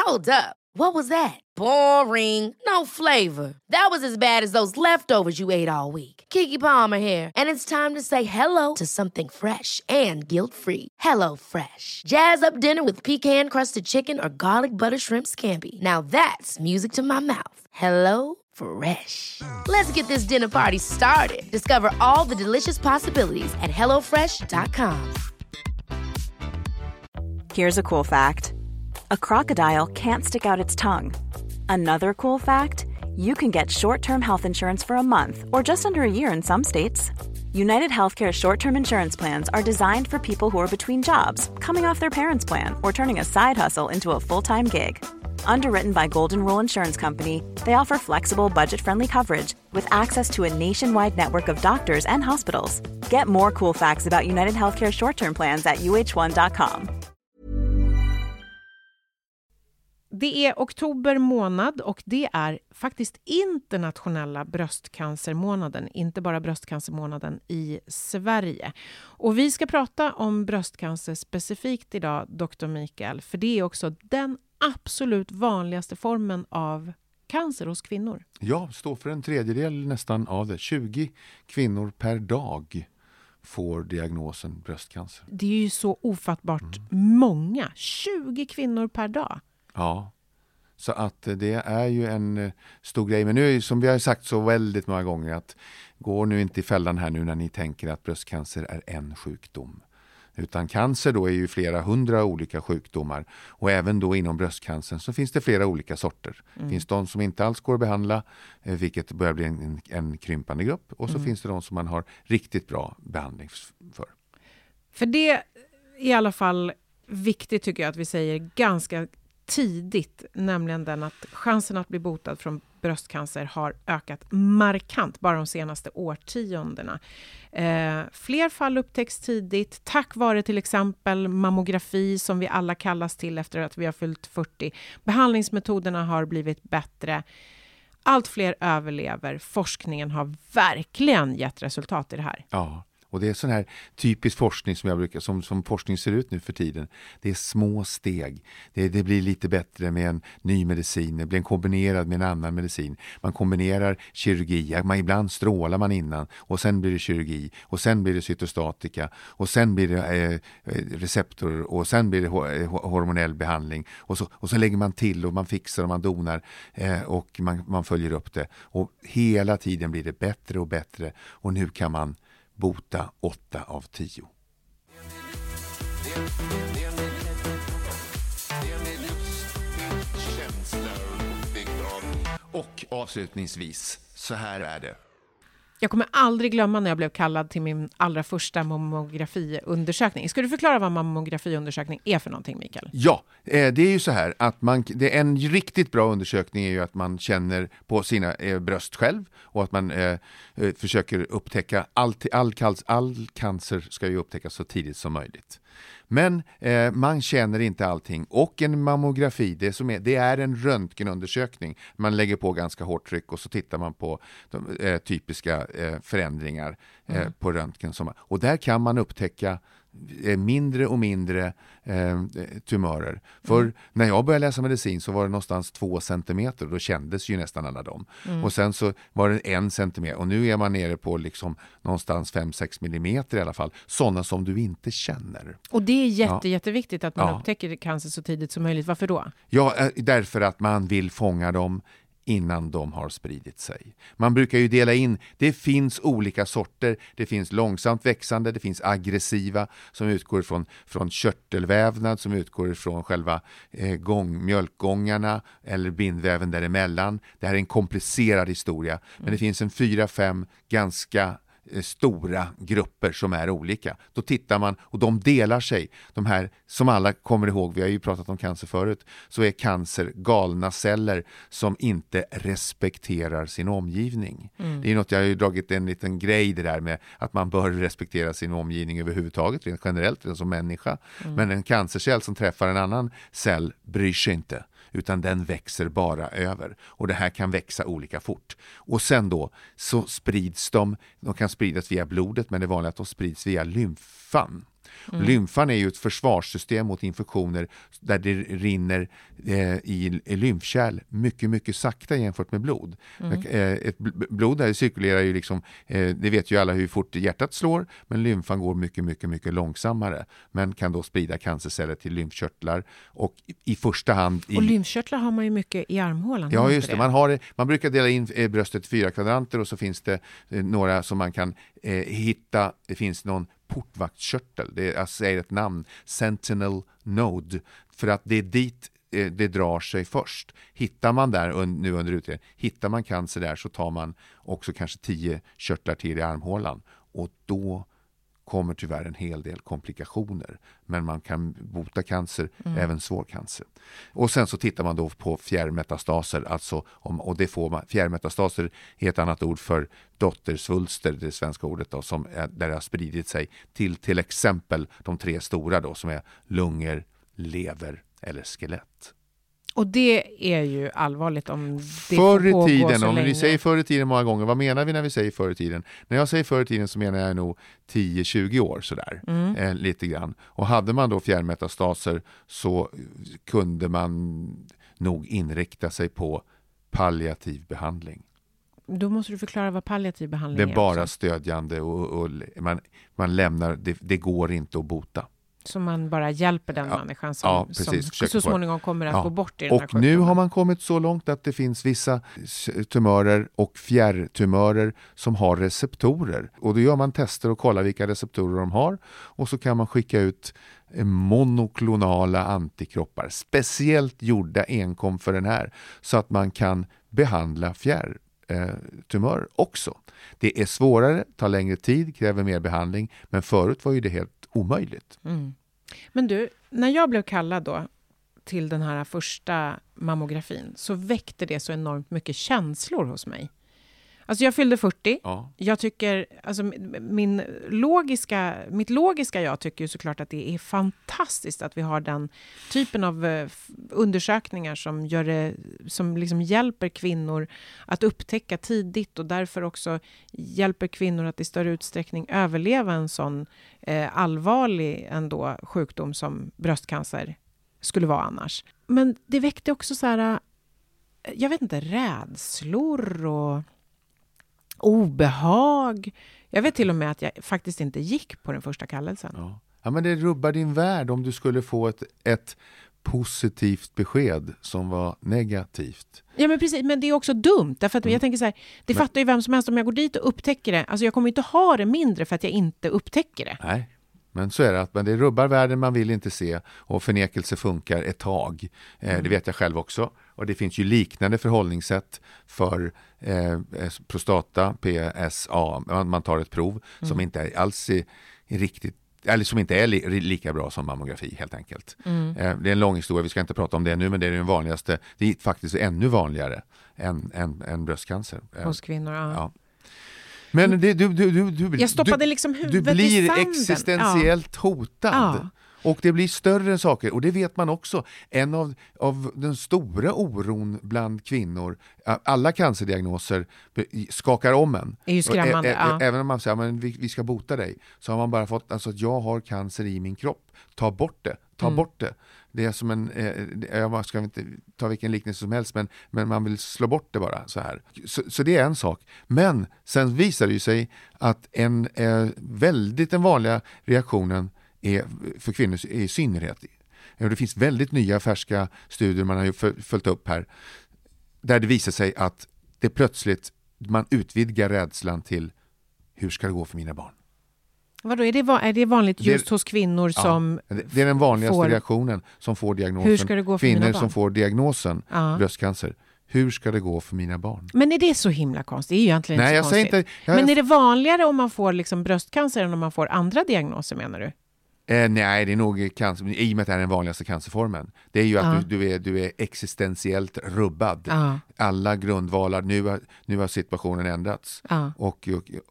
Hold up. What was that? Boring. No flavor. That was as bad as those leftovers you ate all week. Keke Palmer here, and it's time to say hello to something fresh and guilt-free. Hello Fresh. Jazz up dinner with pecan-crusted chicken or garlic butter shrimp scampi. Now that's music to my mouth. Hello Fresh. Let's get this dinner party started. Discover all the delicious possibilities at hellofresh.com. Here's a cool fact. A crocodile can't stick out its tongue. Another cool fact, you can get short-term health insurance for a month or just under a year in some states. United Healthcare short-term insurance plans are designed for people who are between jobs, coming off their parents' plan, or turning a side hustle into a full-time gig. Underwritten by Golden Rule Insurance Company, they offer flexible, budget-friendly coverage with access to a nationwide network of doctors and hospitals. Get more cool facts about United Healthcare short-term plans at uh1.com. Det är oktober månad och det är faktiskt internationella bröstcancermånaden, inte bara bröstcancermånaden i Sverige. Och vi ska prata om bröstcancer specifikt idag, Dr. Mikael, för det är också den absolut vanligaste formen av cancer hos kvinnor. Ja, står för en tredjedel nästan av det. 20 kvinnor per dag får diagnosen bröstcancer. Det är ju så ofattbart många, 20 kvinnor per dag. Ja, så att det är ju en stor grej. Men nu, som vi har sagt så väldigt många gånger, att gå nu inte i fällan här nu när ni tänker att bröstcancer är en sjukdom. Utan cancer då är ju flera hundra olika sjukdomar. Och även då inom bröstcancern så finns det flera olika sorter. Det finns de som inte alls går att behandla, vilket börjar bli en krympande grupp. Och så finns det de som man har riktigt bra behandling för. För det är i alla fall viktigt, tycker jag, att vi säger ganska tidigt, nämligen den att chansen att bli botad från bröstcancer har ökat markant bara de senaste årtiondena. Fler fall upptäcks tidigt tack vare till exempel mammografi, som vi alla kallas till efter att vi har fyllt 40. Behandlingsmetoderna har blivit bättre. Allt fler överlever. Forskningen har verkligen gett resultat i det här. Ja. Och det är sån här typisk forskning som jag brukar, som forskning ser ut nu för tiden. Det är små steg. Det blir lite bättre med en ny medicin. Det blir en kombinerad med en annan medicin. Man kombinerar kirurgi. Ibland strålar man innan. Och sen blir det kirurgi. Och sen blir det cytostatika. Och sen blir det receptorer. Och sen blir det hormonell behandling. Och så lägger man till och man fixar och man donar. Och man följer upp det. Och hela tiden blir det bättre och bättre. Och nu kan man bota 8 av 10. Och avslutningsvis, så här är det. Jag kommer aldrig glömma när jag blev kallad till min allra första mammografiundersökning. Ska du förklara vad mammografiundersökning är för någonting, Mikael? Ja, det är ju så här att det är en riktigt bra undersökning är ju att man känner på sina bröst själv och att man försöker upptäcka all cancer ska ju upptäckas så tidigt som möjligt. Men man känner inte allting. Och en mammografi, det är en röntgenundersökning. Man lägger på ganska hårt tryck och så tittar man på de typiska förändringar på röntgen. Och där kan man upptäcka mindre och mindre tumörer. För när jag började läsa medicin så var det någonstans 2 centimeter. Då kändes ju nästan alla dem. Och sen så var det 1 centimeter. Och nu är man nere på liksom någonstans 5-6 millimeter i alla fall. Sådana som du inte känner. Och det är jätteviktigt att man upptäcker cancer så tidigt som möjligt. Varför då? Ja, därför att man vill fånga dem innan de har spridit sig. Man brukar ju dela in, det finns olika sorter, det finns långsamt växande, det finns aggressiva som utgår från körtelvävnad, som utgår från själva mjölkgångarna eller bindväven däremellan. Det här är en komplicerad historia, men det finns en 4-5 ganska stora grupper som är olika. Då tittar man och de delar sig. De här som alla kommer ihåg, vi har ju pratat om cancer förut, så är cancer galna celler som inte respekterar sin omgivning. Det är något, jag har ju dragit en liten grej det där med att man bör respektera sin omgivning överhuvudtaget, rent generellt som människa. Men en cancercell som träffar en annan cell bryr sig inte, utan den växer bara över. Och det här kan växa olika fort. Och sen då så sprids de kan spridas via blodet, men det är vanligt att de sprids via lymfan. Lymfan är ju ett försvarssystem mot infektioner där det rinner i lymfkärl mycket, mycket sakta jämfört med blod. Ett blod där cirkulerar ju liksom, det vet ju alla hur fort hjärtat slår, men lymfan går mycket, mycket, mycket långsammare, men kan då sprida cancerceller till lymfkörtlar och i första hand... Och lymfkörtlar har man ju mycket i armhålan. Ja, just det. Man brukar dela in bröstet i 4 kvadranter och så finns det några som man kan hitta. Det finns någon portvaktskörtel. Jag säger ett namn. Sentinel Node. För att det är dit det drar sig först. Hittar man där nu under utredningen, hittar man cancer där så tar man också kanske 10 körtlar till i armhålan. Och då kommer tyvärr en hel del komplikationer. Men man kan bota cancer, även svår cancer. Och sen så tittar man då på fjärrmetastaser. Alltså och det får man, fjärrmetastaser är ett annat ord för dottersvulster, det svenska ordet då, där det har spridit sig till exempel de 3 stora då, som är lungor, lever eller skelett. Och det är ju allvarligt om det förr får i tiden, så om länge. vi säger förr i tiden många gånger, vad menar vi när vi säger förr i tiden? När jag säger förr i tiden så menar jag nog 10-20 år sådär, lite grann. Och hade man då fjärrmetastaser så kunde man nog inrikta sig på palliativ behandling. Då måste du förklara vad palliativ behandling är. Det är bara också. stödjande och man lämnar, det går inte att bota. Så man bara hjälper den människan som så småningom kommer att gå bort i den här Och nu sjukdomen. har man kommit så långt att det finns vissa tumörer och fjärrtumörer som har receptorer. Och då gör man tester och kollar vilka receptorer de har. Och så kan man skicka ut monoklonala antikroppar. Speciellt gjorda enkom för den här. Så att man kan behandla fjärrtumörer också. Det är svårare, tar längre tid, kräver mer behandling. Men förut var ju det helt omöjligt. Men du, när jag blev kallad då till den här första mammografin så väckte det så enormt mycket känslor hos mig. Alltså jag fyllde 40. Ja. Jag tycker, alltså mitt logiska jag tycker ju såklart att det är fantastiskt att vi har den typen av undersökningar som liksom hjälper kvinnor att upptäcka tidigt och därför också hjälper kvinnor att i större utsträckning överleva en sån allvarlig ändå sjukdom som bröstcancer skulle vara annars. Men det väckte också så här, jag vet inte, rädslor och obehag. Jag vet till och med att jag faktiskt inte gick på den första kallelsen. Ja, men det rubbar din värld om du skulle få ett positivt besked som var negativt. Ja, men precis. Men det är också dumt. Därför att jag tänker så här, fattar ju vem som helst om jag går dit och upptäcker det. Alltså jag kommer inte ha det mindre för att jag inte upptäcker det. Nej. Men så är det, men det rubbar världen man vill inte se och förnekelse funkar ett tag. Det vet jag själv också. Och det finns ju liknande förhållningssätt för prostata, PSA. Man tar ett prov som inte alls är riktigt, eller som inte är lika bra som mammografi helt enkelt. Det är en lång historia, vi ska inte prata om det nu, men det är den vanligaste. Det är faktiskt ännu vanligare än bröstcancer. Hos kvinnor, ja. Men jag stoppade liksom huvudet du blir i sanden. Existentiellt hotad. Ja. Och det blir större saker. Och det vet man också. En av den stora oron bland kvinnor, alla cancerdiagnoser skakar om en. Det är ju skrämmande. Även om man säger att vi ska bota dig, så har man bara fått att jag har cancer i min kropp. Ta bort det. Ta bort det. Det är som jag ska inte ta vilken liknelse som helst, men man vill slå bort det bara så här. Så det är en sak. Men sen visar det ju sig att den vanliga reaktionen är för kvinnor i synnerhet. Det finns väldigt nya färska studier man har ju följt upp här, där det visar sig att det plötsligt man utvidgar rädslan till hur ska det gå för mina barn? Vadå, är det vanligt just hos kvinnor som det är den vanligaste reaktionen som får diagnosen. Hur ska det gå för kvinnor mina barn? Som får diagnosen bröstcancer. Hur ska det gå för mina barn? Men är det så himla konstigt? Det är ju egentligen inte så konstigt. Men är det vanligare om man får liksom bröstcancer än om man får andra diagnoser, menar du? Nej, det är nog cancer, i och med att det är den vanligaste cancerformen. Det är ju att du är existentiellt rubbad. Alla grundvalar, nu har situationen ändrats. Och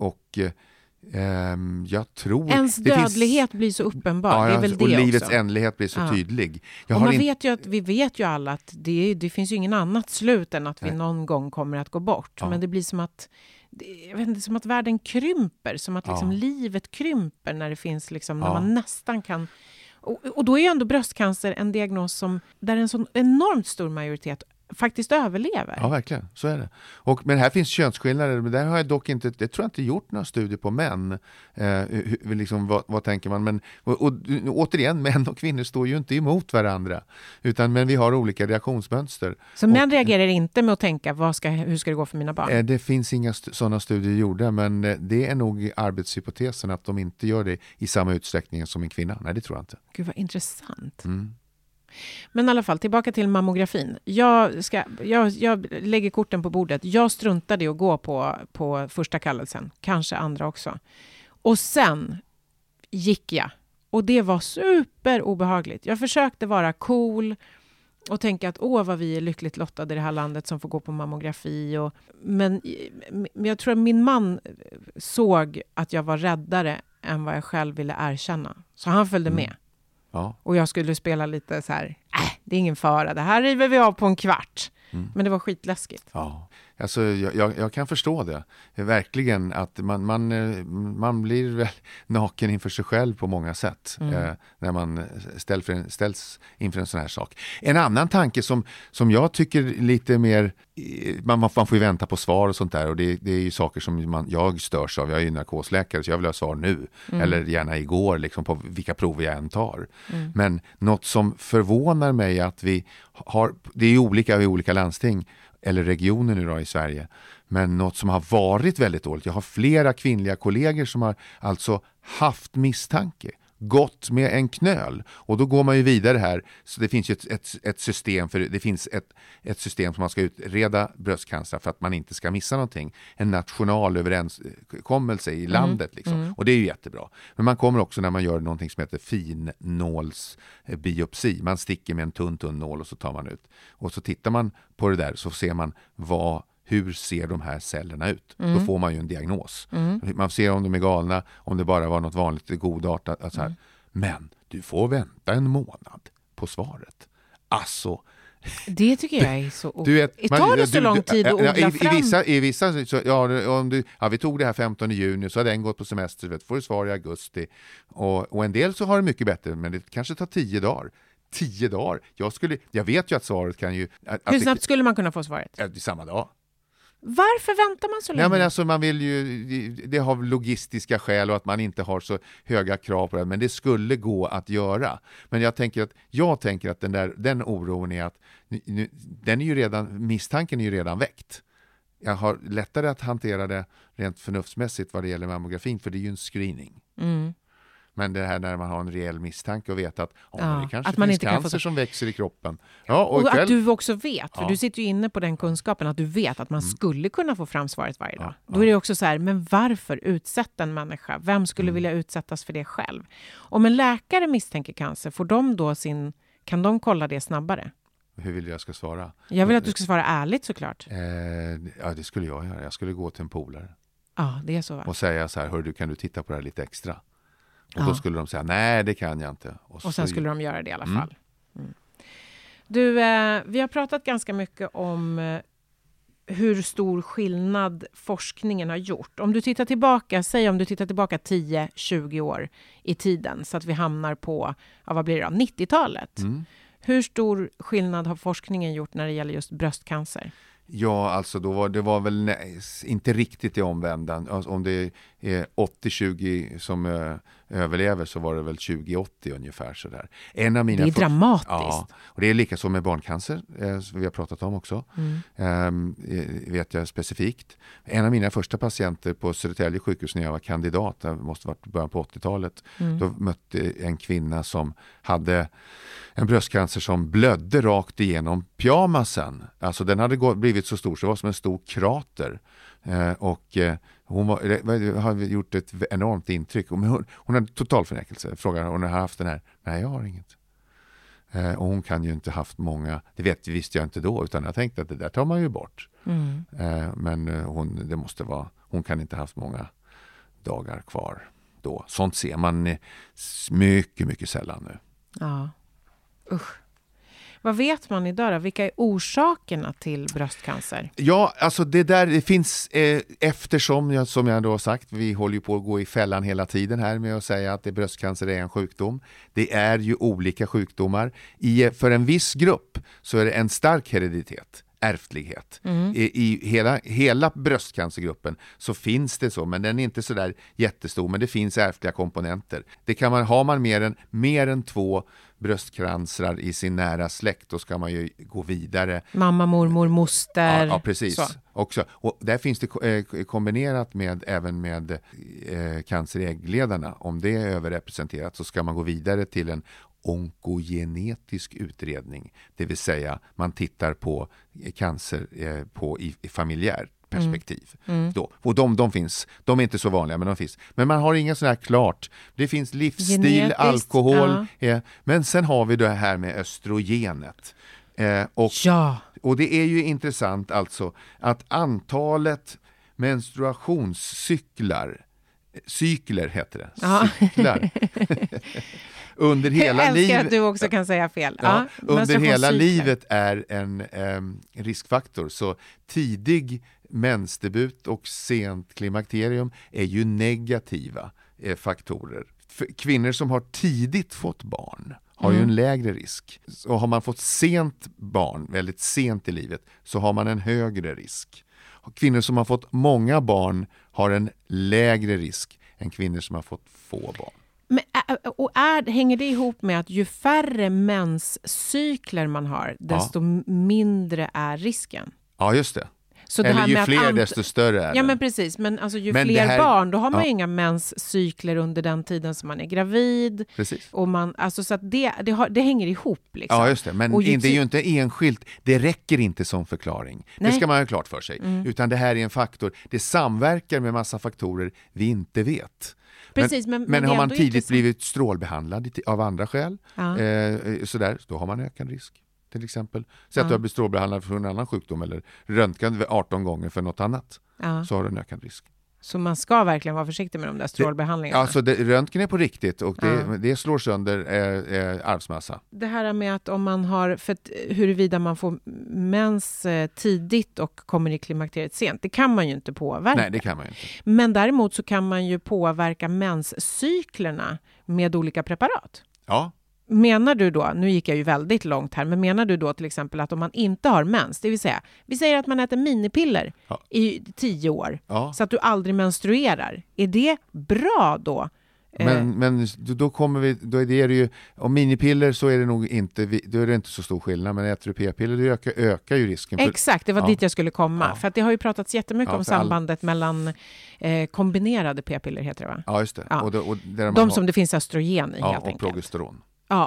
jag tror... Ens dödlighet blir så uppenbar, det är väl det och livets också. ändlighet blir så tydlig. Vi vet ju alla att det finns ju ingen annat slut än att vi någon gång kommer att gå bort. Men det blir som att jag vet inte, som att världen krymper, som att liksom livet krymper när det finns liksom, när man nästan kan... Och då är ju ändå bröstcancer en diagnos som, där en sån enormt stor majoritet faktiskt överlever. Ja, verkligen. Så är det. Men här finns könsskillnader. Men där har jag dock inte, det tror jag inte gjort några studier på män. Liksom, vad tänker man? Men, och återigen, män och kvinnor står ju inte emot varandra. Men vi har olika reaktionsmönster. Så män reagerar inte med att tänka, hur ska det gå för mina barn? Det finns inga sådana studier gjorda, men det är nog arbetshypotesen att de inte gör det i samma utsträckning som en kvinna. Nej, det tror jag inte. Gud, vad intressant. Men i alla fall, tillbaka till mammografin. Jag lägger korten på bordet. Jag struntade i att gå på första kallelsen. Kanske andra också. Och sen gick jag. Och det var super obehagligt. Jag försökte vara cool och tänka att vad vi är lyckligt lottade i det här landet som får gå på mammografi. Men jag tror att min man såg att jag var räddare än vad jag själv ville erkänna. Så han följde med. Ja. Och jag skulle spela lite så här, det är ingen fara, det här river vi av på en kvart. Men det var skitläskigt. Ja, alltså jag kan förstå det. Verkligen att man blir väl naken inför sig själv på många sätt när man ställs inför en sån här sak. En annan tanke som jag tycker lite mer, man får ju vänta på svar och sånt där, och det är ju saker som jag störs av. Jag är ju narkosläkare så jag vill ha svar nu eller gärna igår liksom, på vilka prover jag än tar. Men något som förvånar mig att vi har, det är ju olika i olika landsting eller regioner nu då i Sverige, men något som har varit väldigt dåligt. Jag har flera kvinnliga kollegor som har alltså haft misstanke, gått med en knöl, och då går man ju vidare här. Så det finns ju ett system för det finns ett system som man ska utreda bröstcancer för att man inte ska missa någonting. En national överenskommelse i landet liksom. Och det är ju jättebra. Men man kommer också när man gör någonting som heter finnålsbiopsi. Man sticker med en tunn nål och så tar man ut. Och så tittar man på det där så ser man hur ser de här cellerna ut? Då får man ju en diagnos. Man ser om de är galna, om det bara var något vanligt godartat. Så här. Men du får vänta en månad på svaret. Alltså... Det tycker jag är så... Tar det så lång tid att odla fram? I vissa vi tog det här 15 juni, så har den gått på semester, får du svar i augusti. Och en del så har det mycket bättre, men det kanske tar 10 dagar. 10 dagar? Jag vet ju att svaret kan ju... Hur snabbt skulle man kunna få svaret? Samma dag. Varför väntar man så länge? Ja, men alltså man vill ju, det har logistiska skäl och att man inte har så höga krav på det, men det skulle gå att göra. Men jag tänker att den oron är att misstanken är ju redan väckt. Jag har lättare att hantera det rent förnuftsmässigt vad det gäller mammografin, för det är ju en screening. Men det här när man har en reell misstanke och vet att det kanske att man finns inte cancer som växer i kroppen. Ja, och att du också vet, för du sitter ju inne på den kunskapen att du vet att man skulle kunna få fram svaret varje dag. Då är det också så här, men varför utsätta en människa? Vem skulle vilja utsättas för det själv? Om en läkare misstänker cancer, kan de kolla det snabbare? Hur vill jag ska svara? Jag vill att du ska svara ärligt såklart. Ja, det skulle jag göra. Jag skulle gå till en polare. Ja, det är så, va? Och säga så här, kan du titta på det här lite extra? Och då skulle de säga, nej det kan jag inte. Och sen skulle de göra det i alla fall. Du, vi har pratat ganska mycket om hur stor skillnad forskningen har gjort. Om du tittar tillbaka 10-20 år i tiden, så att vi hamnar på, vad blir det då, 90-talet. Hur stor skillnad har forskningen gjort när det gäller just bröstcancer? Ja, alltså det var väl inte riktigt i omvändan. Alltså, om det är 80-20 som överlever, så var det väl 20-80 ungefär sådär. Det är dramatiskt. Ja, och det är lika som med barncancer, som vi har pratat om också. Vet jag specifikt. En av mina första patienter på Södertälje sjukhus när jag var kandidat, det måste ha varit början på 80-talet, då mötte en kvinna som hade en bröstcancer som blödde rakt igenom pyjamasen. Alltså den hade blivit så stor så det var som en stor krater. Hon har gjort ett enormt intryck. Hon hade total förnekelse. Frågar hon har haft den här. Nej, jag har inget. Och hon kan ju inte haft många. Det visste jag inte då, utan jag tänkte att det där tar man ju bort. Men hon kan inte haft många dagar kvar då. Sånt ser man mycket, mycket sällan nu. Ja. Usch. Vad vet man idag då? Vilka är orsakerna till bröstcancer? Ja, alltså det finns, eftersom som jag då har sagt, vi håller ju på att gå i fällan hela tiden här med att säga att bröstcancer är en sjukdom. Det är ju olika sjukdomar. För en viss grupp så är det en stark hereditet, ärftlighet. I hela bröstcancergruppen så finns det så, men den är inte så där jättestor, men det finns ärftliga komponenter. Det kan man, har man mer än 2 bröstcancer i sin nära släkt, då ska man ju gå vidare. Mamma, mormor, moster. Ja, precis. Så. Också. Och där finns det kombinerat även med cancer i äggledarna. Om det är överrepresenterat så ska man gå vidare till en onkogenetisk utredning. Det vill säga man tittar på cancer i familjär perspektiv. Då. Och de finns. De är inte så vanliga, men de finns. Men man har inga sådana här klart. Det finns livsstil, genetiskt, alkohol. Ja. Men sen har vi det här med östrogenet. Och det är ju intressant alltså att antalet menstruationscykler heter det. Cyklar. Under hela jag älskar livet, att du också kan säga fel. Ja, under hela livet är en riskfaktor. Så tidig mensdebut och sent klimakterium är ju negativa faktorer. För kvinnor som har tidigt fått barn har ju en lägre risk. Och har man fått sent barn, väldigt sent i livet, så har man en högre risk. Kvinnor som har fått många barn har en lägre risk än kvinnor som har fått få barn. Men, hänger det ihop med att ju färre menscykler man har, desto mindre är risken? Ja, just det. Så det eller här ju med fler desto större är det. Ja, men precis. Men alltså, ju fler barn, då har man ju inga menscykler under den tiden som man är gravid. Precis. Och så att det hänger ihop. Liksom. Ja, just det. Men det är ju inte enskilt. Det räcker inte som förklaring. Nej. Det ska man ha klart för sig. Utan det här är en faktor. Det samverkar med massa faktorer vi inte vet. Precis, men har man tidigt blivit strålbehandlad av andra skäl, då har man ökad risk. Till exempel. Så att du har blivit strålbehandlad för en annan sjukdom eller röntgen 18 gånger för något annat. Så har du en ökad risk. Så man ska verkligen vara försiktig med de där strålbehandlingarna? Alltså röntgen är på riktigt och det slår sönder arvsmassa. Det här med att om man har, huruvida man får mens tidigt och kommer i klimakteriet sent, det kan man ju inte påverka. Nej, det kan man ju inte. Men däremot så kan man ju påverka menscyklerna med olika preparat. Ja. Menar du då, nu gick jag ju väldigt långt här, men menar du då till exempel att om man inte har mens, det vill säga, vi säger att man äter minipiller i 10 år, så att du aldrig menstruerar, är det bra då? Men då då är det ju, om minipiller så är det nog inte, då är det inte så stor skillnad, men äter du p-piller det ökar ju risken. Exakt, det var dit jag skulle komma, för att det har ju pratats jättemycket om sambandet mellan kombinerade p-piller heter det, va? Ja, just det. Ja. Och där som det finns östrogen i helt enkelt. Och progesteron. Ja,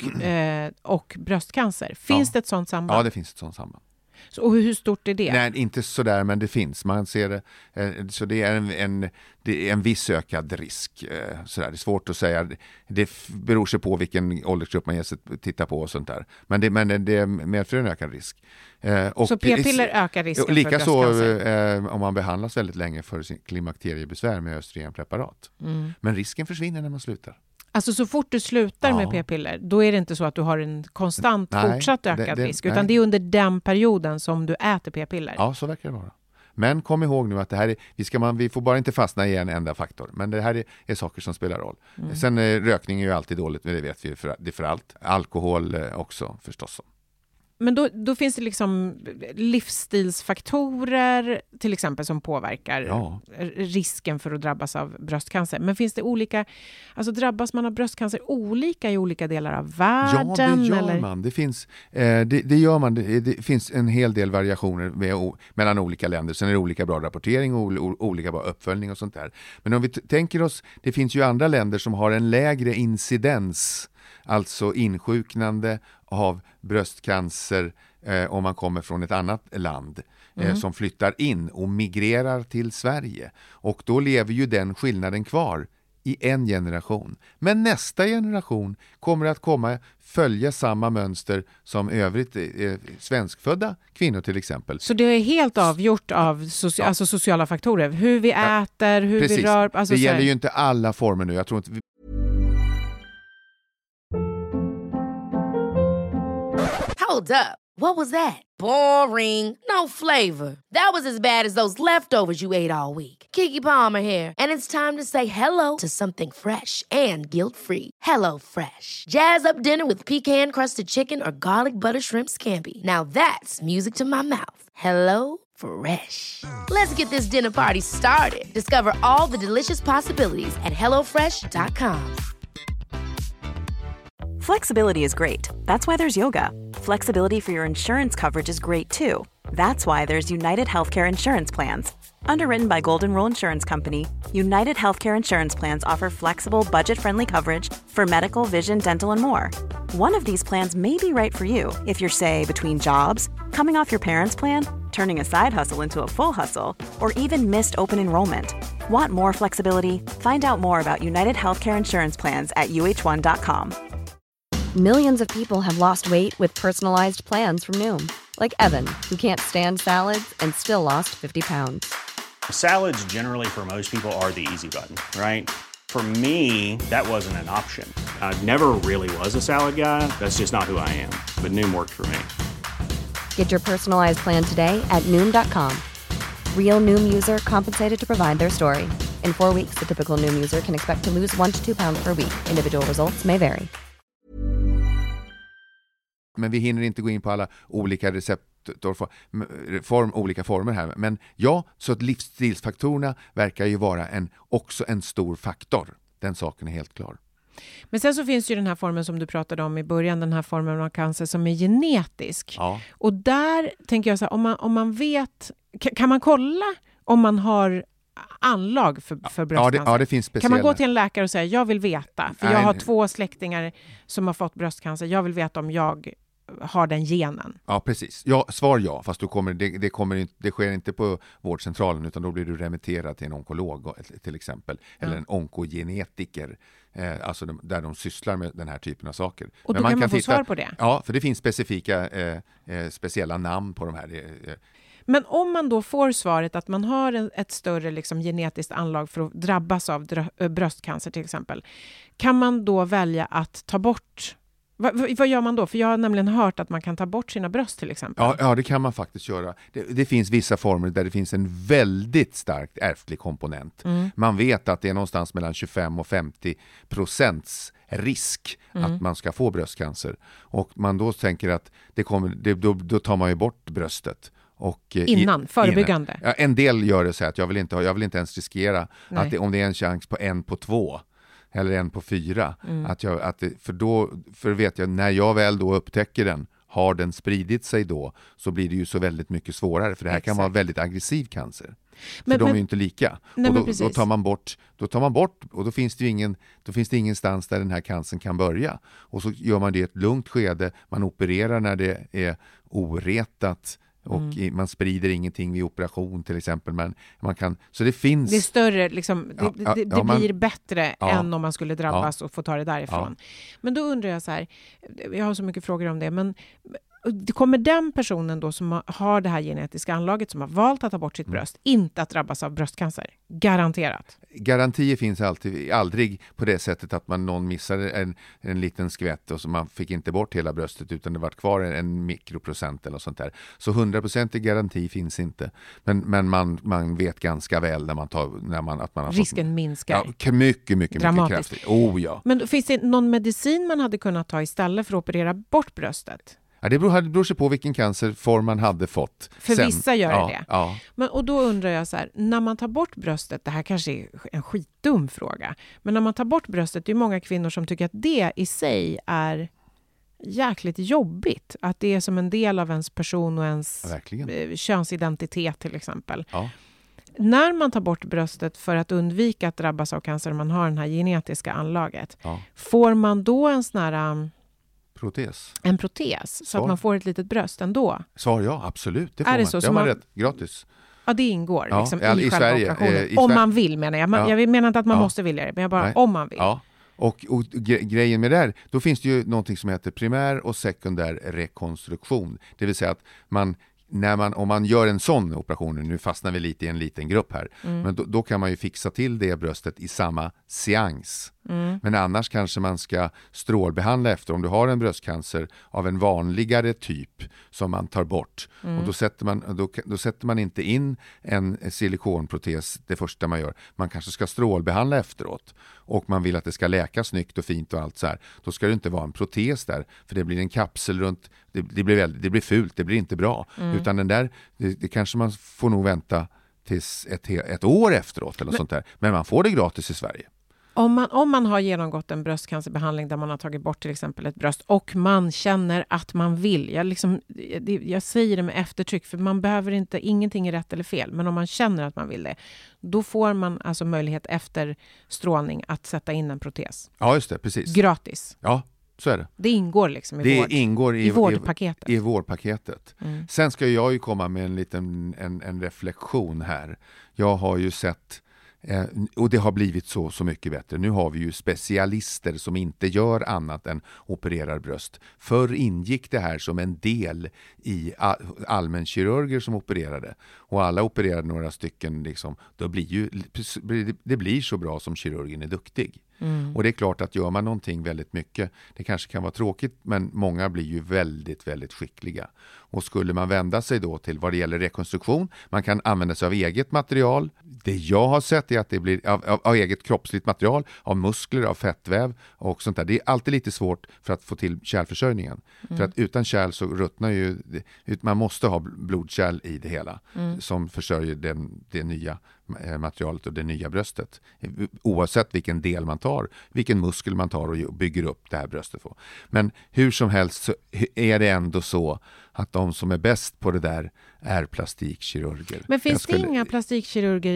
och bröstcancer. Finns det ett sånt samband? Ja, det finns ett sånt samband. Och hur stort är det? Nej, inte sådär, men det finns. Man ser det. Så det är en viss ökad risk. Sådär. Det är svårt att säga. Det beror sig på vilken åldersgrupp man ger sig titta på och sånt där. Men det medför en ökad risk. Så p-piller ökar risken för bröstcancer? Om man behandlas väldigt länge för sin klimakteriebesvär med östrogenpreparat. Men risken försvinner när man slutar. Alltså så fort du slutar med p-piller, då är det inte så att du har en konstant fortsatt ökad risk, utan det är under den perioden som du äter p-piller. Ja, så verkar det vara. Men kom ihåg nu att det här är, vi får bara inte fastna i en enda faktor, men det här är saker som spelar roll. Sen rökning är ju alltid dåligt, men det vet vi det är för allt. Alkohol också förstås. Men då finns det liksom livsstilsfaktorer till exempel som påverkar risken för att drabbas av bröstcancer. Men finns det olika, alltså drabbas man av bröstcancer olika i olika delar av världen? Ja, det gör man. Det finns, det gör man. Det finns en hel del variationer mellan olika länder. Sen är det olika bra rapportering och olika bra uppföljning och sånt där. Men om vi tänker oss, det finns ju andra länder som har en lägre incidens, alltså insjuknande av bröstcancer om man kommer från ett annat land som flyttar in och migrerar till Sverige. Och då lever ju den skillnaden kvar i en generation. Men nästa generation kommer att följa samma mönster som övrigt svenskfödda kvinnor till exempel. Så det är helt avgjort av alltså sociala faktorer? Hur vi äter, hur vi rör... Alltså det gäller ju inte alla former nu. Jag tror inte... Hold up. What was that? Boring. No flavor. That was as bad as those leftovers you ate all week. Keke Palmer here, and it's time to say hello to something fresh and guilt-free. Hello Fresh. Jazz up dinner with pecan-crusted chicken or garlic butter shrimp scampi. Now that's music to my mouth. Hello Fresh. Let's get this dinner party started. Discover all the delicious possibilities at hellofresh.com. Flexibility is great. That's why there's yoga. Flexibility for your insurance coverage is great too. That's why there's United Healthcare Insurance Plans. Underwritten by Golden Rule Insurance Company, United Healthcare Insurance Plans offer flexible, budget-friendly coverage for medical, vision, dental, and more. One of these plans may be right for you if you're, say, between jobs, coming off your parents' plan, turning a side hustle into a full hustle, or even missed open enrollment. Want more flexibility? Find out more about United Healthcare Insurance Plans at uh1.com. Millions of people have lost weight with personalized plans from Noom. Like Evan, who can't stand salads and still lost 50 pounds. Salads generally for most people are the easy button, right? For me, that wasn't an option. I never really was a salad guy. That's just not who I am. But Noom worked for me. Get your personalized plan today at Noom.com. Real Noom user compensated to provide their story. In 4 weeks, the typical Noom user can expect to lose 1 to 2 pounds per week. Individual results may vary. Men vi hinner inte gå in på alla olika olika former här. Men ja, så att livsstilsfaktorerna verkar ju vara också en stor faktor. Den saken är helt klar. Men sen så finns ju den här formen som du pratade om i början, den här formen av cancer som är genetisk. Ja. Och där tänker jag så här, om man vet, kan man kolla om man har anlag för bröstcancer? Ja, det finns speciella. Kan man gå till en läkare och säga, jag vill veta, för jag har 2 släktingar som har fått bröstcancer, jag vill veta om jag har den genen. Ja, precis. Ja, svar ja, fast det sker inte på vårdcentralen, utan då blir du remitterad till en onkolog till exempel, eller en onkogenetiker, alltså där de sysslar med den här typen av saker. Och då kan man få svar på det? Ja, för det finns speciella namn på de här. Men om man då får svaret att man har ett större liksom, genetiskt anlag för att drabbas av bröstcancer till exempel, kan man då välja att ta bort... Vad gör man då? För jag har nämligen hört att man kan ta bort sina bröst till exempel. Ja, det kan man faktiskt göra. Det finns vissa former där det finns en väldigt starkt ärftlig komponent. Man vet att det är någonstans mellan 25 och 50% risk att man ska få bröstcancer. Och man då tänker att då tar man ju bort bröstet. Och förebyggande. Ja, en del gör det så att jag vill inte ens riskera att om det är en chans på 1 på 2 eller 1 på 4 för vet jag, när jag väl då upptäcker den, har den spridit sig då, så blir det ju så väldigt mycket svårare, för det här kan vara väldigt aggressiv cancer. För de är ju inte lika. Då tar man bort och då finns det ingenstans där den här cancern kan börja. Och så gör man det i ett lugnt skede, man opererar när det är oretat. Och man sprider ingenting vid operation till exempel, men man kan, så det finns... Det är större, liksom, det blir bättre än om man skulle drabbas och få ta det därifrån. Ja. Men då undrar jag så här, jag har så mycket frågor om det, men kommer den personen då som har det här genetiska anlaget, som har valt att ta bort sitt bröst, inte att drabbas av bröstcancer? Garanterat. Garantier finns aldrig på det sättet att någon missade en liten skvätt och så man fick inte bort hela bröstet, utan det vart kvar en mikroprocent eller sånt där. Så 100% garanti finns inte. Men man vet ganska väl att man har risken minskar. Ja, mycket kraftigt. Oh ja. Men finns det någon medicin man hade kunnat ta istället för att operera bort bröstet? Ja, det beror sig på vilken cancerform man hade fått. För vissa gör det. Ja. Och då undrar jag så här, när man tar bort bröstet, det här kanske är en skitdum fråga, men när man tar bort bröstet, det är många kvinnor som tycker att det i sig är jäkligt jobbigt. Att det är som en del av ens person och ens könsidentitet till exempel. Ja. När man tar bort bröstet för att undvika att drabbas av cancer, man har den här genetiska anlaget, får man då en sån här... En protes, så att man får ett litet bröst ändå. Svar ja, absolut. Det får är det man. Så, det har man rätt gratis. Ja, det ingår liksom, i själva Sverige, operationen. Om man vill, menar jag. Jag menar inte att man måste vilja det, men bara om man vill. Ja. Och grejen med det här, då finns det ju någonting som heter primär och sekundär rekonstruktion. Det vill säga att om man gör en sån operation, nu fastnar vi lite i en liten grupp här, men då kan man ju fixa till det bröstet i samma seans. Men annars kanske man ska strålbehandla efter, om du har en bröstcancer av en vanligare typ som man tar bort. Och då sätter man inte in en silikonprotes det första man gör. Man kanske ska strålbehandla efteråt. Och man vill att det ska läka snyggt och fint och allt så här. Då ska det inte vara en protes där, för det blir en kapsel runt, det blir fult, det blir inte bra. Utan den där, det kanske man får nog vänta tills ett år efteråt eller sånt där. Men man får det gratis i Sverige. Om man har genomgått en bröstcancerbehandling där man har tagit bort till exempel ett bröst och man känner att man vill, jag säger det med eftertryck, för man behöver inte, ingenting är rätt eller fel, men om man känner att man vill det, då får man alltså möjlighet efter strålning att sätta in en protes. Ja, just det, precis. Gratis. Ja, så är det. Det ingår liksom i vårdpaketet. I vårdpaketet. Sen ska jag ju komma med en liten en reflektion här. Jag har ju sett, och det har blivit så mycket bättre. Nu har vi ju specialister som inte gör annat än opererar bröst. Förr ingick det här som en del i allmänkirurger som opererade. Och alla opererade några stycken. Liksom, då det blir så bra som kirurgen är duktig. Och det är klart att gör man någonting väldigt mycket, det kanske kan vara tråkigt, men många blir ju väldigt, väldigt skickliga. Och skulle man vända sig då till vad det gäller rekonstruktion, man kan använda sig av eget material. Det jag har sett är att det blir av eget kroppsligt material, av muskler, av fettväv och sånt där. Det är alltid lite svårt för att få till kärlförsörjningen. För att utan kärl så ruttnar ju, man måste ha blodkärl i det hela som försörjer det nya materialet och det nya bröstet. Oavsett vilken del man tar, vilken muskel man tar och bygger upp det här bröstet på. Men hur som helst så är det ändå så att de som är bäst på det där är plastikkirurger. Men finns det inga plastikkirurger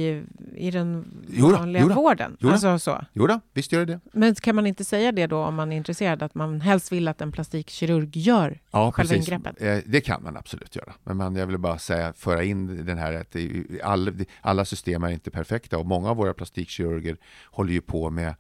i den vanliga vården? Jodå, visst gör det. Men kan man inte säga det då om man är intresserad, att man helst vill att en plastikkirurg gör själva ingreppet? Det kan man absolut göra. Men jag vill bara föra in den här att alla system är inte perfekta, och många av våra plastikkirurger håller ju på med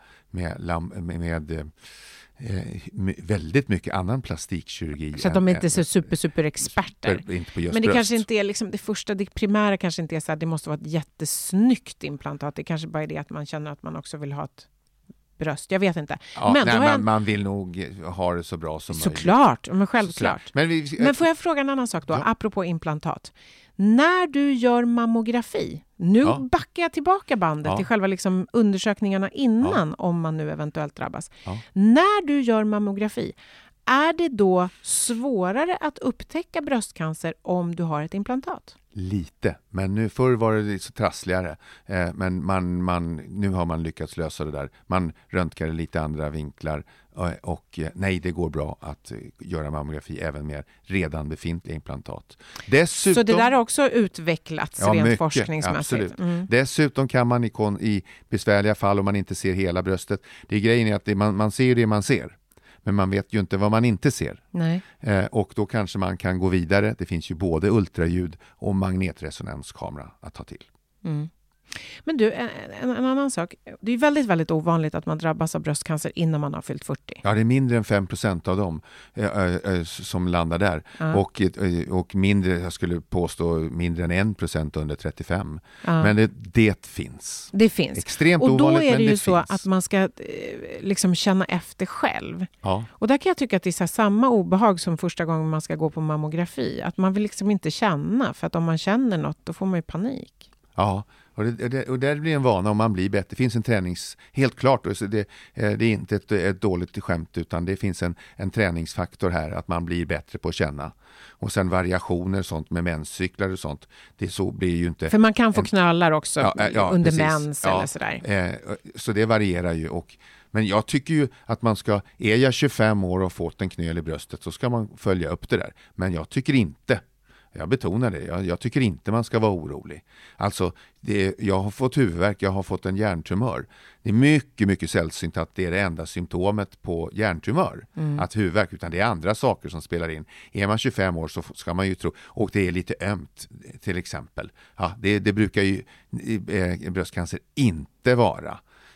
väldigt mycket annan plastikkirurgi. Så att de är inte så super experter. Men det kanske inte är liksom det primära kanske inte är så att det måste vara ett jättesnyggt implantat. Det kanske bara är det att man känner att man också vill ha ett bröst. Jag vet inte. Ja, men man vill nog ha det så bra som möjligt. Såklart, men självklart. Men får jag fråga en annan sak då, apropå implantat. När du gör mammografi, backar jag tillbaka bandet till själva liksom undersökningarna innan, om man nu eventuellt drabbas. När du gör mammografi, är det då svårare att upptäcka bröstcancer om du har ett implantat? Lite, men förr var det så trassligare. Men nu har man lyckats lösa det där. Man röntgar lite andra vinklar och nej, det går bra att göra mammografi även med redan befintliga implantat. Dessutom, så det där har också utvecklats rent mycket, forskningsmässigt? Absolut. Dessutom kan man i besvärliga fall, om man inte ser hela bröstet, grejen är att man ser det man ser. Men man vet ju inte vad man inte ser. Nej. Och då kanske man kan gå vidare. Det finns ju både ultraljud och magnetresonenskamera att ta till. Men du, en annan sak. Det är väldigt, väldigt ovanligt att man drabbas av bröstcancer innan man har fyllt 40. Ja, det är mindre än 5% av dem som landar där. Och mindre, jag skulle påstå mindre än 1% under 35. Men det finns. Det finns. Extremt ovanligt, men det finns. Och då är det ju så att man ska liksom känna efter själv. Ja. Och där kan jag tycka att det är samma obehag som första gången man ska gå på mammografi. Att man vill liksom inte känna, för att om man känner något då får man ju panik. Ja, och det blir en vana om man blir bättre. Det finns en helt klart, det är inte ett dåligt skämt, utan det finns en träningsfaktor här, att man blir bättre på att känna. Och sen variationer sånt med menscyklar och sånt, så blir ju inte... För man kan få knölar också under mens eller sådär. Så det varierar ju. Men jag tycker ju att är jag 25 år och fått en knöl i bröstet, så ska man följa upp det där. Men jag tycker inte, jag betonar det, jag tycker inte man ska vara orolig. Alltså, jag har fått huvudvärk, jag har fått en hjärntumör. Det är mycket, mycket sällsynt att det är det enda symptomet på hjärntumör, att huvudvärk, utan det är andra saker som spelar in. Är man 25 år så ska man ju tro, och det är lite ömt till exempel. Ja, det brukar ju bröstcancer inte vara.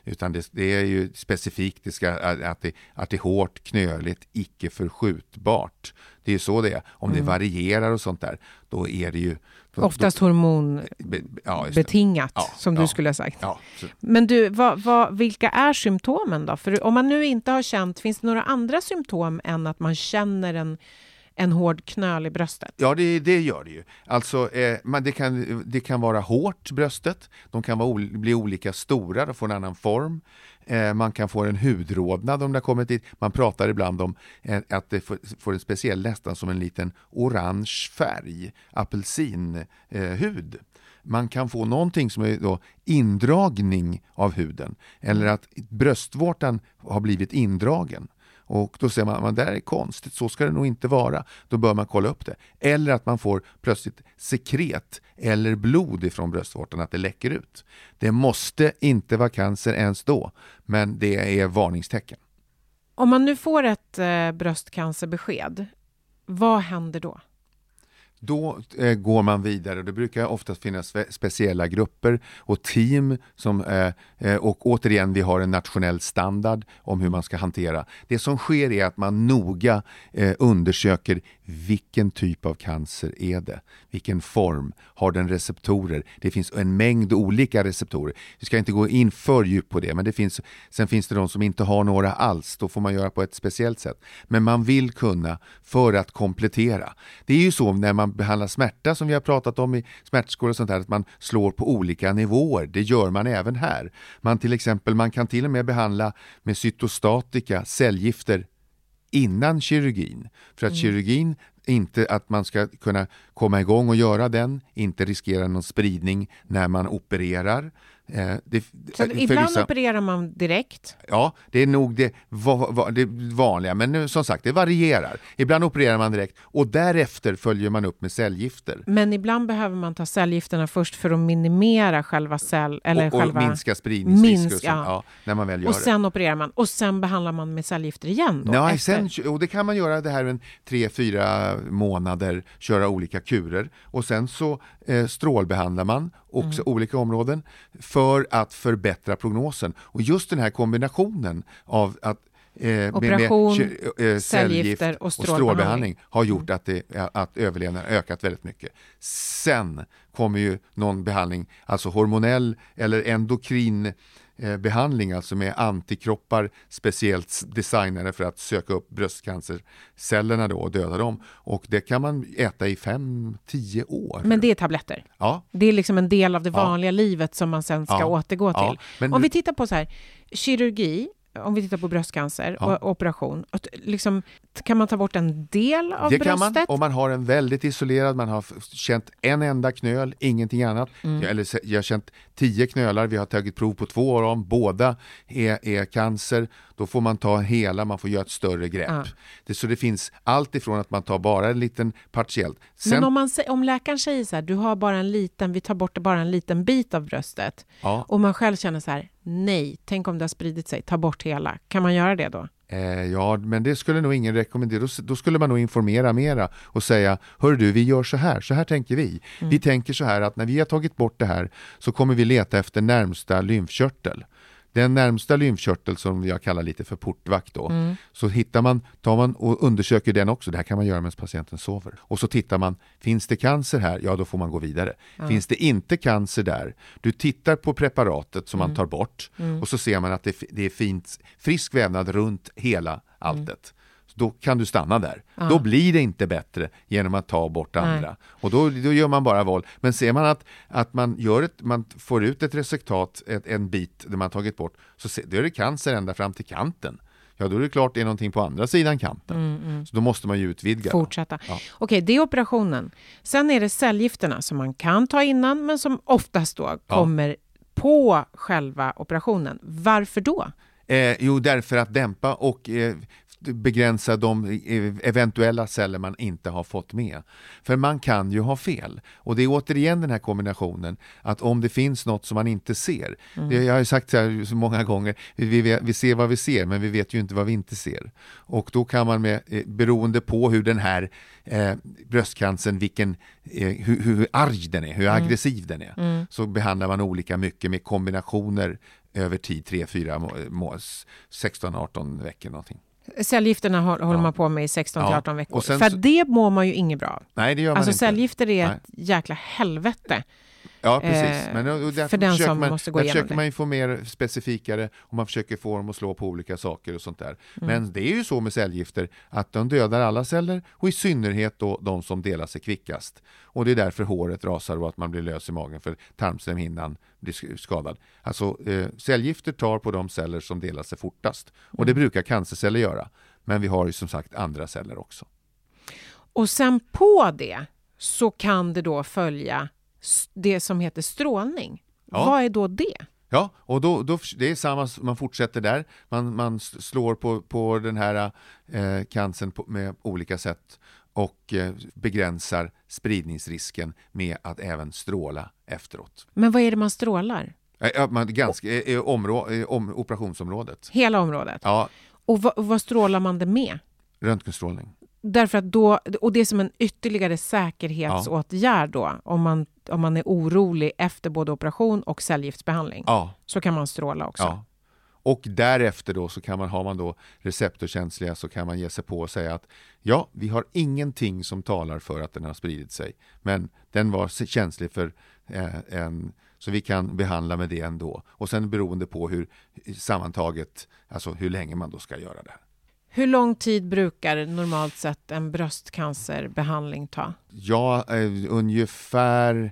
Utan det är ju specifikt att det är hårt, knöligt, icke förskjutbart. Det är ju så det är. Om det varierar och sånt där, då är det ju... Oftast hormonbetingat, som du skulle ha sagt. Ja, men du, vilka är symptomen då? För om man nu inte har känt, finns det några andra symptom än att man känner en hård knöl i bröstet? Ja, det gör det ju. Alltså, det kan vara hårt, bröstet. De kan bli olika stora och få en annan form. Man kan få en hudrodnad om det har kommit dit. Man pratar ibland om att det får en speciell, nästan som en liten orange färg, apelsinhud. Man kan få någonting som är då indragning av huden, eller att bröstvårtan har blivit indragen. Och då säger man det är konstigt, så ska det nog inte vara. Då bör man kolla upp det. Eller att man får plötsligt sekret eller blod ifrån bröstvårtan, att det läcker ut. Det måste inte vara cancer ens då, men det är varningstecken. Om man nu får ett bröstcancerbesked, vad händer då? Då går man vidare. Det brukar ofta finnas speciella grupper och team och återigen, vi har en nationell standard om hur man ska hantera. Det som sker är att man noga undersöker vilken typ av cancer är det. Vilken form har den receptorer? Det finns en mängd olika receptorer. Vi ska inte gå in för djupt på det, men sen finns det de som inte har några alls. Då får man göra på ett speciellt sätt. Men man vill kunna för att komplettera. Det är ju så när man behandlar smärta, som vi har pratat om i smärtskor och sånt där, att man slår på olika nivåer. Det gör man även här. Man kan till och med behandla med cytostatika, cellgifter, innan kirurgin. För att kirurgin, inte att man ska kunna komma igång och göra den, inte riskera någon spridning när man opererar. Så ibland opererar man direkt? Ja, det är nog det vanliga. Men nu, som sagt, det varierar. Ibland opererar man direkt och därefter följer man upp med cellgifter. Men ibland behöver man ta cellgifterna först för att minimera själva och minska spridningsrisker när man väl gör det. Och sen opererar man. Och sen behandlar man med cellgifter igen då? Nej, och det kan man göra det här 3-4 månader, köra olika kurer. Och sen så strålbehandlar man också olika områden för att förbättra prognosen. Och just den här kombinationen av att operation, med cellgifter och strålbehandling har gjort att överlevnaden ökat väldigt mycket. Sen kommer ju någon behandling, alltså hormonell eller endokrin behandling, alltså med antikroppar speciellt designade för att söka upp bröstcancercellerna då och döda dem. Och det kan man äta i 5-10 år. Men det är tabletter? Ja. Det är liksom en del av det vanliga livet som man sen ska återgå till. Men om vi tittar på så här, kirurgi, om vi tittar på bröstcancer och operation, liksom, kan man ta bort en del av bröstet? Det kan man, om man har en väldigt isolerad, man har känt en enda knöl, ingenting annat. Jag har känt 10 knölar, vi har tagit prov på 2 av dem, båda är cancer. Då får man ta hela, man får göra ett större grepp. Så det finns allt ifrån att man tar bara en liten partiellt. Men om läkaren säger så här, du har bara vi tar bort bara en liten bit av bröstet. Och man själv känner så här, nej, tänk om det har spridit sig, ta bort hela. Kan man göra det då? Ja, men det skulle nog ingen rekommendera. Då skulle man nog informera mera och säga, hör du, vi gör så här tänker vi. Vi tänker så här att när vi har tagit bort det här så kommer vi leta efter närmsta lymfkörtel. Den närmsta lymfkörtel som jag kallar lite för portvakt då. Så tar man och undersöker den också. Det här kan man göra medan patienten sover. Och så tittar man, finns det cancer här? Ja, då får man gå vidare. Finns det inte cancer där? Du tittar på preparatet som man tar bort. Och så ser man att det är fint, frisk vävnad runt hela alltet. Då kan du stanna där. Då blir det inte bättre genom att ta bort andra. Och då gör man bara val. Men ser man att man får ut ett resektat, en bit där man tagit bort, så då är det cancer ända fram till kanten. Ja, då är det klart det är någonting på andra sidan kanten. Så då måste man ju utvidga. Fortsätta. Okej, det är operationen. Sen är det cellgifterna som man kan ta innan, men som oftast då kommer på själva operationen. Varför då? Jo, därför att dämpa och begränsa de eventuella celler man inte har fått med. För man kan ju ha fel. Och det är återigen den här kombinationen att om det finns något som man inte ser. Jag har ju sagt så här så många gånger, vi ser vad vi ser men vi vet ju inte vad vi inte ser. Och då kan man beroende på hur den här bröstcancern, hur arg den är, hur aggressiv den är, så behandlar man olika mycket med kombinationer över tid, 3-4 16-18 veckor någonting. Cellgifterna håller man på med i 16-18 veckor. Och sen för det mår man ju inget bra av. Nej, det gör man alltså inte. Cellgifter är ett jäkla helvete. Ja, precis. Men för den som måste gå igenom försöker man ju få mer specifikare och man försöker få dem att slå på olika saker och sånt där. Men det är ju så med cellgifter att de dödar alla celler och i synnerhet då de som delar sig kvickast. Och det är därför håret rasar och att man blir lös i magen för tarmslemhinnan blir skadad. Alltså cellgifter tar på de celler som delar sig fortast. Och det brukar cancerceller göra. Men vi har ju som sagt andra celler också. Och sen på det så kan det då följa det som heter strålning. Ja. Vad är då det? Ja, och då det är samma, man fortsätter där. Man slår på den här cancern med olika sätt och begränsar spridningsrisken med att även stråla efteråt. Men vad är det man strålar? Operationsområdet. Hela området? Ja. Och vad strålar man det med? Röntgenstrålning. Därför att och det är som en ytterligare säkerhetsåtgärd då, om man är orolig efter både operation och cellgiftsbehandling. Ja. Så kan man stråla också. Ja. Och därefter då så har man då receptorkänsliga så kan man ge sig på och säga att ja, vi har ingenting som talar för att den har spridit sig. Men den var känslig för så vi kan behandla med det ändå. Och sen beroende på hur sammantaget, alltså hur länge man då ska göra det här. Hur lång tid brukar normalt sett en bröstcancerbehandling ta? Ja, ungefär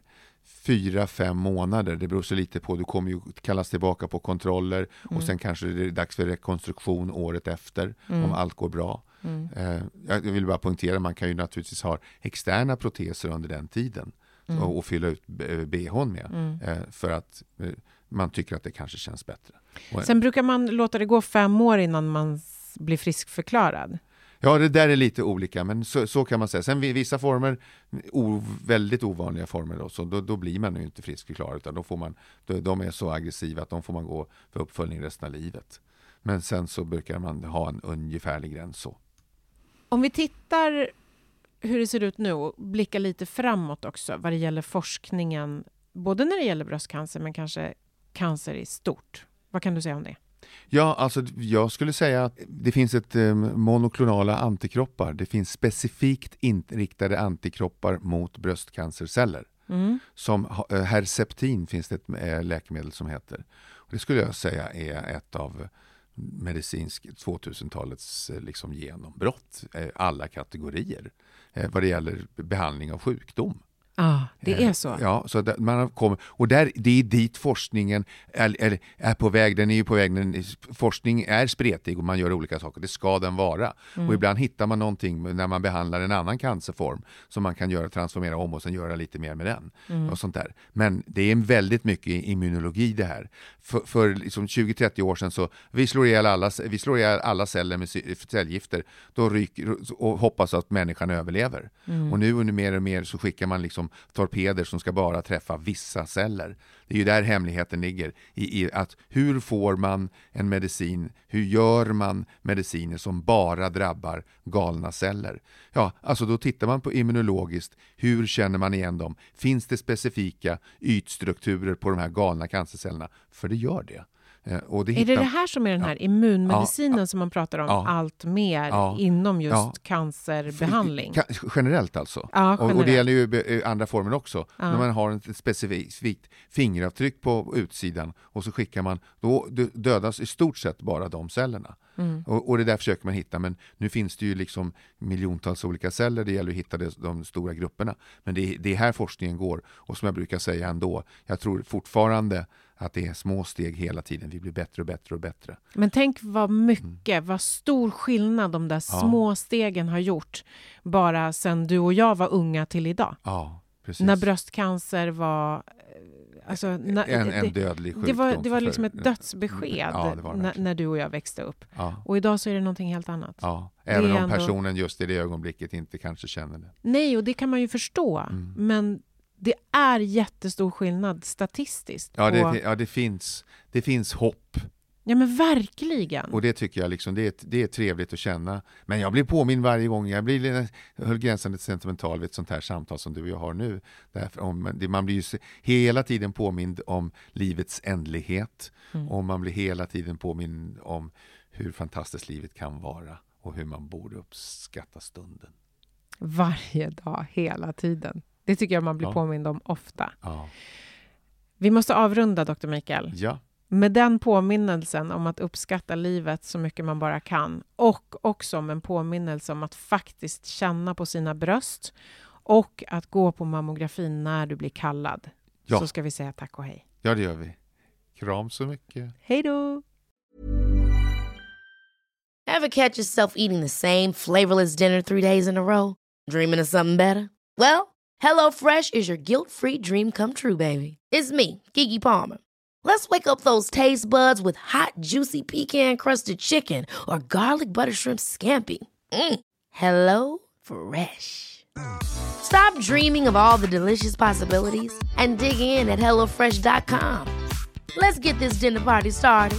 4-5 månader. Det beror så lite på. Du kommer ju kallas tillbaka på kontroller och sen kanske det är dags för rekonstruktion året efter om allt går bra. Jag vill bara poängtera, man kan ju naturligtvis ha externa proteser under den tiden och fylla ut BH:n med för att man tycker att det kanske känns bättre. Sen brukar man låta det gå 5 år innan man blir friskförklarad. Ja, det där är lite olika, men så kan man säga. Sen vissa former, väldigt ovanliga former, då blir man ju inte friskförklarad, utan då får man, de är så aggressiva att de får man gå för uppföljning resten av livet. Men sen så brukar man ha en ungefärlig gräns så. Om vi tittar hur det ser ut nu och blickar lite framåt också vad det gäller forskningen, både när det gäller bröstcancer men kanske cancer i stort. Vad kan du säga om det? Ja, alltså jag skulle säga att det finns ett monoklonala antikroppar. Det finns specifikt inriktade antikroppar mot bröstcancerceller. Som Herceptin finns det ett läkemedel som heter. Och det skulle jag säga är ett av medicinsk 2000-talets liksom genombrott. Alla kategorier vad det gäller behandling av sjukdom. Ja, det är så. Ja, så man har kommit, och det är dit forskningen är på väg. Den är ju på väg. Forskning är spretig och man gör olika saker. Det ska den vara. Och ibland hittar man någonting när man behandlar en annan cancerform som man kan transformera om och sen göra lite mer med den. Och sånt där. Men det är väldigt mycket immunologi det här. För liksom 20-30 år sedan så vi slår ihjäl alla celler med cellgifter och hoppas att människan överlever. Och nu under mer och mer så skickar man liksom torpeder som ska bara träffa vissa celler. Det är ju där hemligheten ligger i att hur får man en medicin, hur gör man mediciner som bara drabbar galna celler? Ja, alltså då tittar man på immunologiskt, hur känner man igen dem? Finns det specifika ytstrukturer på de här galna cancercellerna? För det gör det. Och är det här som är den här immunmedicinen som man pratar om allt mer inom just cancerbehandling? Generellt alltså. Ja, generellt. Och det gäller ju andra former också. När man har ett specifikt fingeravtryck på utsidan och så skickar man, då dödas i stort sett bara de cellerna. Och det där försöker man hitta, men nu finns det ju liksom miljontals olika celler, det gäller att hitta de stora grupperna. Men det är här forskningen går, och som jag brukar säga ändå, jag tror fortfarande att det är små steg hela tiden, vi blir bättre och bättre och bättre. Men tänk vad stor skillnad de där små stegen har gjort bara sedan du och jag var unga till idag. Ja, precis. När bröstcancer var... Alltså, en dödlig sjukdom. Det var liksom ett dödsbesked när du och jag växte upp. Ja. Och idag så är det någonting helt annat. Ja. Även om personen just i det ögonblicket inte kanske känner det. Nej, och det kan man ju förstå. Men det är jättestor skillnad statistiskt. Ja, det finns hopp Ja, men verkligen. Och det tycker jag liksom, det är trevligt att känna. Men jag blir påminn varje gång. Jag höll gränsen lite sentimental vid ett sånt här samtal som du och jag har nu. Därför man blir ju hela tiden påmind om livets ändlighet. Och man blir hela tiden påmind om hur fantastiskt livet kan vara. Och hur man borde uppskatta stunden. Varje dag, hela tiden. Det tycker jag man blir påmind om ofta. Ja. Vi måste avrunda, Dr. Mikael. Ja. Med den påminnelsen om att uppskatta livet så mycket man bara kan. Och också om en påminnelse om att faktiskt känna på sina bröst. Och att gå på mammografin när du blir kallad. Ja. Så ska vi säga tack och hej. Ja, det gör vi. Kram så mycket. Hej då! Ever catch yourself eating the same flavorless dinner 3 days in a row? Dreaming of something better? Well, HelloFresh is your guilt-free dream come true, baby. It's me, Keke Palmer. Let's wake up those taste buds with hot, juicy pecan-crusted chicken or garlic butter shrimp scampi. Hello Fresh. Stop dreaming of all the delicious possibilities and dig in at HelloFresh.com. Let's get this dinner party started.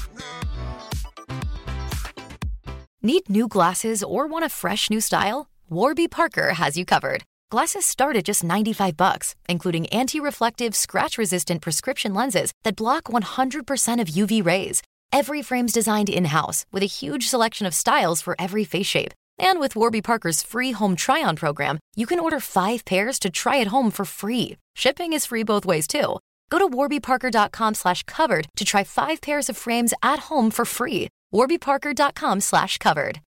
Need new glasses or want a fresh new style? Warby Parker has you covered. Glasses start at just $95, including anti-reflective, scratch-resistant prescription lenses that block 100% of UV rays. Every frame's designed in-house with a huge selection of styles for every face shape. And with Warby Parker's free home try-on program, you can order 5 pairs to try at home for free. Shipping is free both ways, too. Go to warbyparker.com/covered to try 5 pairs of frames at home for free. warbyparker.com/covered.